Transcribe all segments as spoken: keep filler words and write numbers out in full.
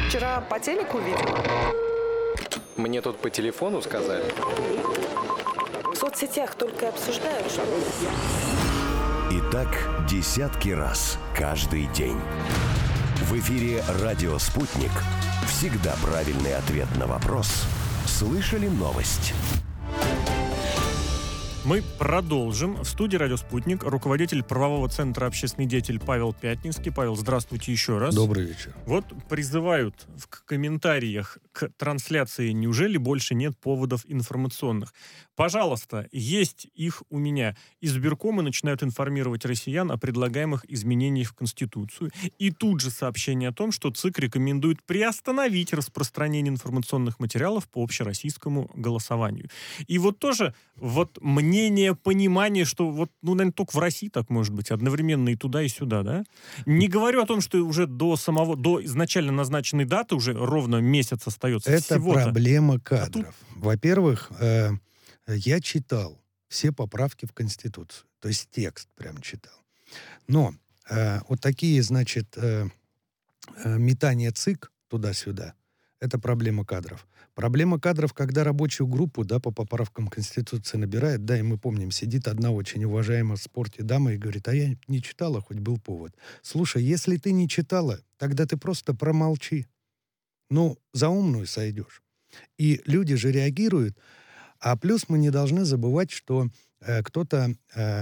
Вчера по телеку видела. Мне тут по телефону сказали. В соцсетях только обсуждают, что... И так десятки раз каждый день. В эфире «Радио Спутник». Всегда правильный ответ на вопрос. Слышали новость? Мы продолжим. В студии «Радио Спутник» руководитель правового центра «Общественный деятель» Павел Пятницкий. Павел, здравствуйте еще раз. Добрый вечер. Вот призывают в комментариях к трансляции «Неужели больше нет поводов информационных?» Пожалуйста, есть их у меня. Избиркомы начинают информировать россиян о предлагаемых изменениях в Конституцию. И тут же сообщение о том, что ЦИК рекомендует приостановить распространение информационных материалов по общероссийскому голосованию. И вот тоже вот мнение, понимание, что вот, ну, наверное, только в России так может быть, одновременно и туда, и сюда, да? Не говорю о том, что уже до самого, до изначально назначенной даты уже ровно месяц остается. Это всего-то. Проблема кадров. А тут... Во-первых, э, я читал все поправки в Конституцию, то есть текст прям читал. Но э, вот такие, значит, э, э, метания ЦИК туда-сюда, это проблема кадров. Проблема кадров, когда рабочую группу, да, по поправкам Конституции набирает, да, и мы помним, сидит одна очень уважаемая в спорте дама и говорит, а я не читала, хоть был повод. Слушай, если ты не читала, тогда ты просто промолчи. Ну, за умную сойдешь. И люди же реагируют. А плюс мы не должны забывать, что э, кто-то э,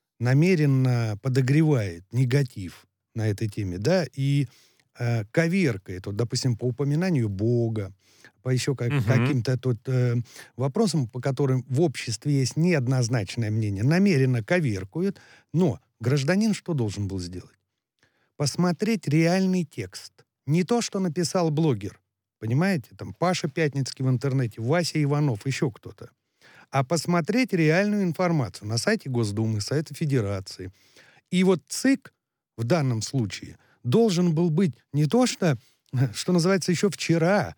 намеренно подогревает негатив на этой теме, да, и э, коверкает, вот, допустим, по упоминанию Бога, по еще как, угу. каким-то тут э, вопросам, по которым в обществе есть неоднозначное мнение, намеренно коверкуют. Но гражданин что должен был сделать? Посмотреть реальный текст. Не то, что написал блогер, понимаете, там Паша Пятницкий в интернете, Вася Иванов, еще кто-то. А посмотреть реальную информацию на сайте Госдумы, сайте Федерации. И вот ЦИК в данном случае должен был быть не то, что, что называется, еще вчера.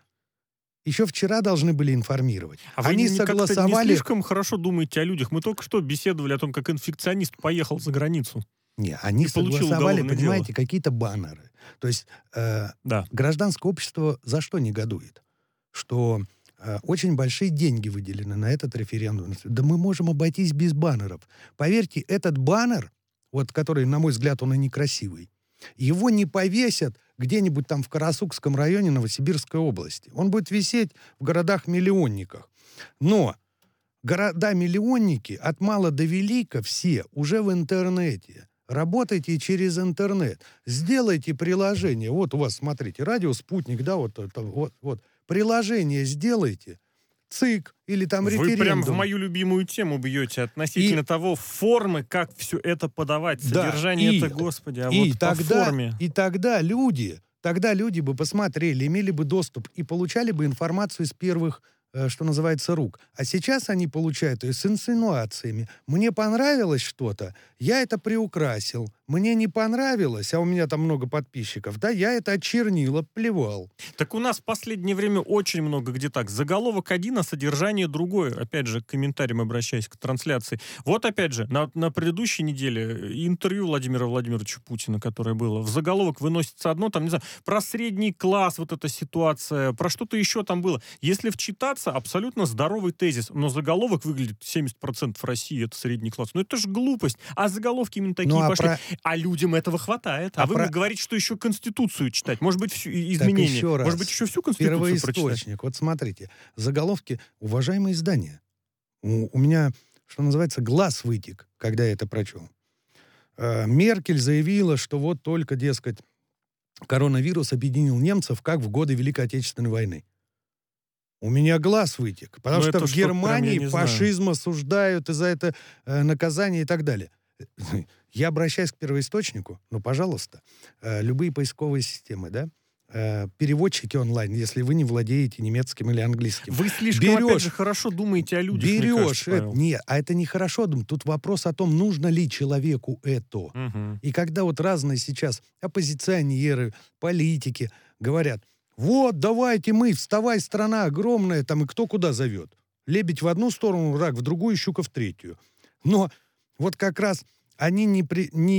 Еще вчера должны были информировать. А вы Они не, согласовали... не слишком хорошо думаете о людях. Мы только что беседовали о том, как инфекционист поехал за границу. Не, они согласовали, понимаете, дело. Какие-то баннеры. То есть э, да. гражданское общество за что негодует? Что э, очень большие деньги выделены на этот референдум. Да мы можем обойтись без баннеров. Поверьте, этот баннер, вот который, на мой взгляд, он и некрасивый, его не повесят где-нибудь там в Карасукском районе Новосибирской области. Он будет висеть в городах-миллионниках. Но города-миллионники от мала до велика все уже в интернете. Работайте через интернет. Сделайте приложение. Вот у вас, смотрите, радио «Спутник», да, вот, вот, вот. Приложение сделайте. ЦИК или там Вы референдум. Вы прям в мою любимую тему бьете относительно и... того формы, как все это подавать, содержание да, и, это, господи, а и вот тогда, по форме. И тогда люди, тогда люди бы посмотрели, имели бы доступ и получали бы информацию из первых, э, что называется, рук. А сейчас они получают ее с инсинуациями. Мне понравилось что-то, я это приукрасил. Мне не понравилось, а у меня там много подписчиков, да, я это очернил, плевал. Так у нас в последнее время очень много где так. Заголовок один, а содержание другое. Опять же, к комментариям обращаясь, к трансляции. Вот опять же, на, на предыдущей неделе интервью Владимира Владимировича Путина, которое было, в заголовок выносится одно, там, не знаю, про средний класс, вот эта ситуация, про что-то еще там было. Если вчитаться, абсолютно здоровый тезис, но заголовок выглядит семьдесят процентов России, это средний класс. Ну это же глупость. А заголовки именно такие ну, а пошли. Про... А людям этого хватает. А, а вы про... говорите, что еще Конституцию читать. Может быть, всю, изменения. еще раз. Может быть, еще всю Конституцию прочитать. Первоисточник. Вот смотрите. Заголовки. Уважаемые издания. У, у меня, что называется, глаз вытек, когда я это прочел. Э, Меркель заявила, что вот только, дескать, коронавирус объединил немцев, как в годы Великой Отечественной войны. У меня глаз вытек. Потому Но что в Германии прям, фашизм осуждают, и за это э, наказание и так далее. Я обращаюсь к первоисточнику, ну, пожалуйста, э, любые поисковые системы, да, э, переводчики онлайн, если вы не владеете немецким или английским. Вы слишком, берешь, опять же, хорошо думаете о людях, берешь, мне кажется, это, не, а это не хорошо думать. Тут вопрос о том, нужно ли человеку это. Угу. И когда вот разные сейчас оппозиционеры, политики говорят, вот, давайте мы, вставай, страна огромная, там и кто куда зовет. Лебедь в одну сторону, рак в другую, щука в третью. Но вот как раз они не, при, не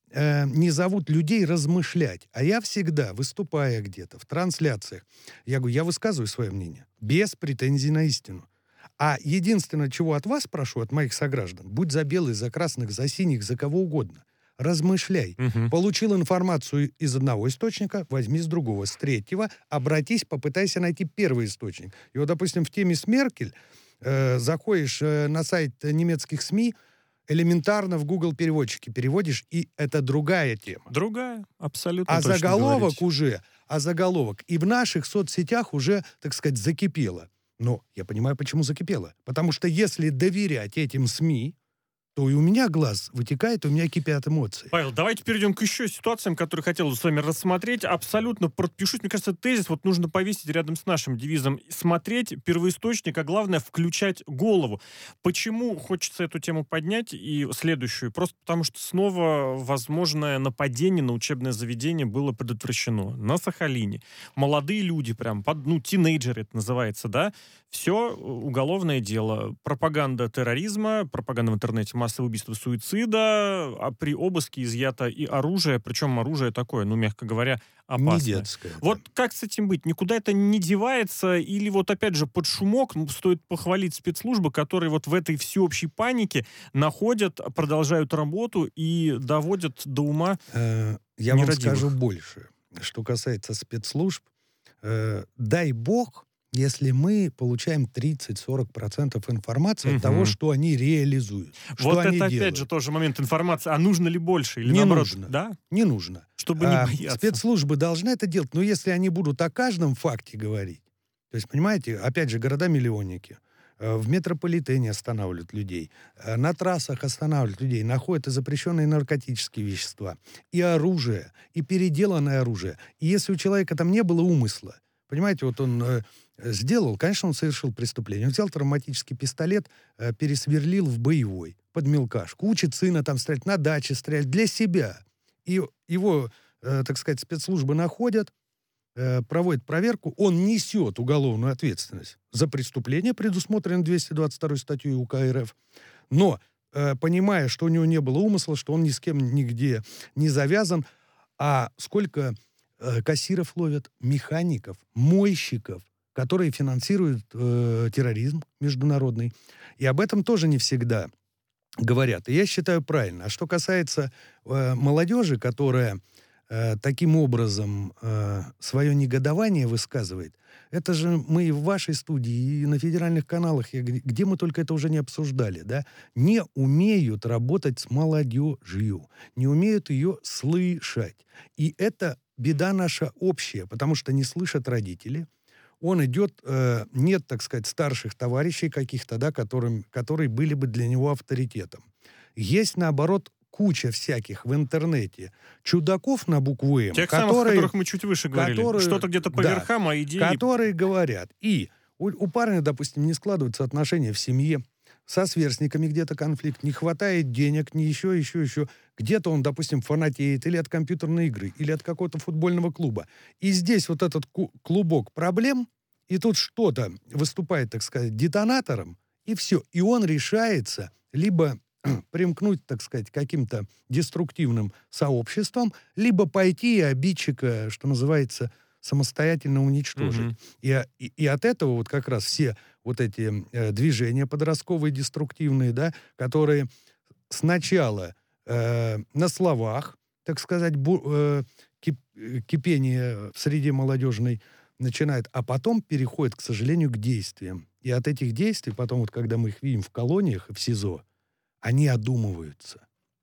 э, не зовут людей размышлять. А я всегда, выступая где-то в трансляциях, я говорю, я высказываю свое мнение без претензий на истину. А единственное, чего от вас прошу, от моих сограждан, будь за белых, за красных, за синих, за кого угодно, размышляй. Мгм. Получил информацию из одного источника, возьми с другого, с третьего, обратись, попытайся найти первый источник. И вот, допустим, в теме с Меркель э, заходишь э, на сайт немецких СМИ, элементарно в Google переводчике переводишь, и это другая тема. Другая, абсолютно А точно заголовок говорите. уже, а заголовок и в наших соцсетях уже, так сказать, закипело. Но я понимаю, почему закипело. Потому что если доверять этим СМИ, то и у меня глаз вытекает, у меня кипят эмоции. Павел, давайте перейдем к еще ситуациям, которые хотел с вами рассмотреть. Абсолютно подпишусь. Мне кажется, тезис вот нужно повесить рядом с нашим девизом. Смотреть первоисточник, а главное, включать голову. Почему хочется эту тему поднять и следующую? Просто потому, что снова возможное нападение на учебное заведение было предотвращено. На Сахалине. Молодые люди, прям, под, ну, тинейджеры это называется, да? Все уголовное дело. Пропаганда терроризма, пропаганда в интернете, массовое убийство, суицида, а при обыске изъято и оружие, причем оружие такое, ну, мягко говоря, опасное. Не детское. Вот как с этим быть? Никуда это не девается? Или вот опять же под шумок стоит похвалить спецслужбы, которые вот в этой всеобщей панике находят, продолжают работу и доводят до ума Э, Я вам нерадивых. скажу больше. Что касается спецслужб, э, дай бог, если мы получаем тридцать-сорок процентов информации Мгм. от того, что они реализуют. Что Вот они это делают. опять же тоже момент информации. А нужно ли больше? Или Не наоборот, нужно. да? Не нужно. Чтобы А, не бояться. спецслужбы должны это делать. Но если они будут о каждом факте говорить, то есть, понимаете, опять же, города-миллионники, э, в метрополитене останавливают людей, э, на трассах останавливают людей, находят и запрещенные наркотические вещества, и оружие, и переделанное оружие. И если у человека там не было умысла, понимаете, вот он э, сделал, конечно, он совершил преступление. Он взял травматический пистолет, э, пересверлил в боевой, под мелкашку, учит сына там стрелять, на даче стрелять, для себя. И его, э, так сказать, спецслужбы находят, э, проводят проверку, он несет уголовную ответственность за преступление, предусмотренное двести двадцать второй статьей УК РФ. Но, э, понимая, что у него не было умысла, что он ни с кем нигде не завязан, а сколько э, кассиров ловят, механиков, мойщиков, которые финансируют э, терроризм международный. И об этом тоже не всегда говорят. И я считаю правильно. А что касается э, молодежи, которая э, таким образом э, свое негодование высказывает, это же мы и в вашей студии, и на федеральных каналах, я, где где мы только это уже не обсуждали, да, не умеют работать с молодежью, не умеют ее слышать. И это беда наша общая, потому что не слышат родители. Он идет, э, нет, так сказать, старших товарищей каких-то, да, которым, которые были бы для него авторитетом. Есть, наоборот, куча всяких в интернете чудаков на букву «М», Тех самых, о которые, которых мы чуть выше говорили. которые- Что-то где-то по да, верхам, а идеи... которые говорят. И у, у парня, допустим, не складываются отношения в семье, со сверстниками где-то конфликт, не хватает денег, не еще, еще, еще. Где-то он, допустим, фанатеет или от компьютерной игры, или от какого-то футбольного клуба. И здесь вот этот ку- клубок проблем, и тут что-то выступает, так сказать, детонатором, и все. И он решается либо примкнуть, так сказать, к каким-то деструктивным сообществам, либо пойти и обидчика, что называется, самостоятельно уничтожить. Мгм. И, и, и от этого вот как раз все вот эти э, движения подростковые, деструктивные, да, которые сначала э, на словах, так сказать, бу, э, кип, э, кипение в среде молодежной начинает, а потом переходит, к сожалению, к действиям. И от этих действий, потом вот когда мы их видим в колониях и в СИЗО, они одумываются.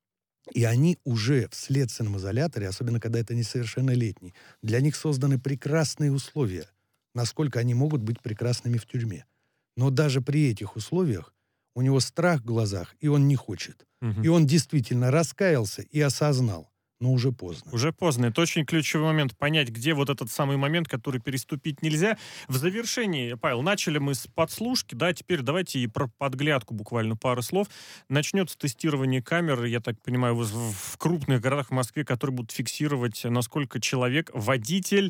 И они уже в следственном изоляторе, особенно когда это несовершеннолетний, для них созданы прекрасные условия, насколько они могут быть прекрасными в тюрьме. Но даже при этих условиях у него страх в глазах, и он не хочет. Мгм. И он действительно раскаялся и осознал, но уже поздно. Уже поздно. Это очень ключевой момент. Понять, где вот этот самый момент, который переступить нельзя. В завершении, Павел, начали мы с подслушки, да, теперь давайте и про подглядку буквально пару слов. Начнется тестирование камер, я так понимаю, в, в крупных городах в Москве, которые будут фиксировать, насколько человек, водитель,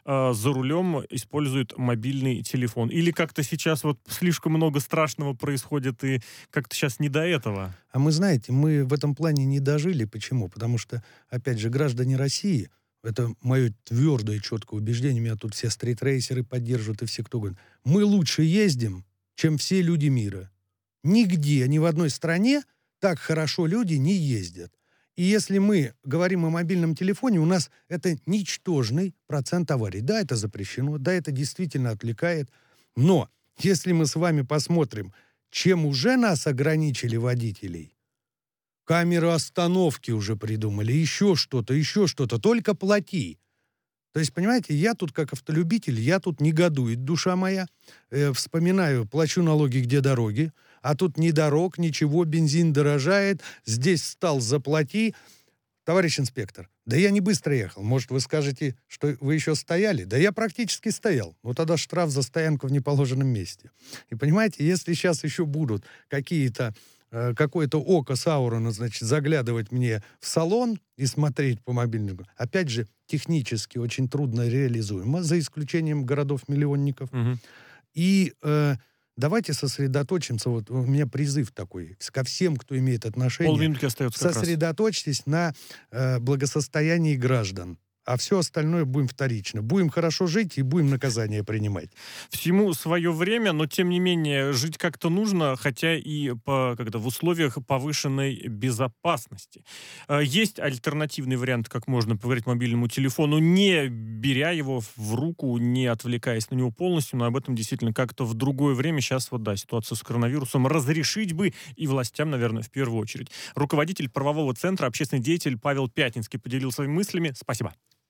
э, за рулем используют мобильный телефон? Или как-то сейчас вот слишком много страшного происходит, и как-то сейчас не до этого? А мы, знаете, мы в этом плане не дожили. Почему? Потому что, опять же, граждане России, это мое твердое, четкое убеждение, меня тут все стритрейсеры поддерживают и все, кто говорит, мы лучше ездим, чем все люди мира. Нигде, ни в одной стране так хорошо люди не ездят. И если мы говорим о мобильном телефоне, у нас это ничтожный процент аварий. Да, это запрещено, да, это действительно отвлекает. Но если мы с вами посмотрим, чем уже нас ограничили водителей, камеры остановки уже придумали, еще что-то, еще что-то, только плати. То есть, понимаете, я тут как автолюбитель, я тут негодует душа моя, э, вспоминаю, плачу налоги, где дороги, а тут ни дорог, ничего, бензин дорожает, здесь встал, заплати. Товарищ инспектор, да я не быстро ехал, может, вы скажете, что вы еще стояли? Да я практически стоял, ну тогда штраф за стоянку в неположенном месте. И понимаете, если сейчас еще будут какие-то какое-то око Саурона, значит, заглядывать мне в салон и смотреть по мобильнику, опять же, технически очень трудно реализуемо, за исключением городов-миллионников. Угу. И э, давайте сосредоточимся, вот у меня призыв такой, ко всем, кто имеет отношение. Полминутки остается как раз. Сосредоточьтесь на э, благосостоянии граждан. А все остальное будем вторично. Будем хорошо жить и будем наказание принимать. Всему свое время, но тем не менее жить как-то нужно, хотя и по, когда, в условиях повышенной безопасности. Есть альтернативный вариант, как можно поговорить мобильному телефону, не беря его в руку, не отвлекаясь на него полностью, но об этом действительно как-то в другое время. Сейчас вот, да, ситуацию с коронавирусом разрешить бы и властям, наверное, в первую очередь. Руководитель правового центра, общественный деятель Павел Пятницкий поделился своими мыслями. Спасибо.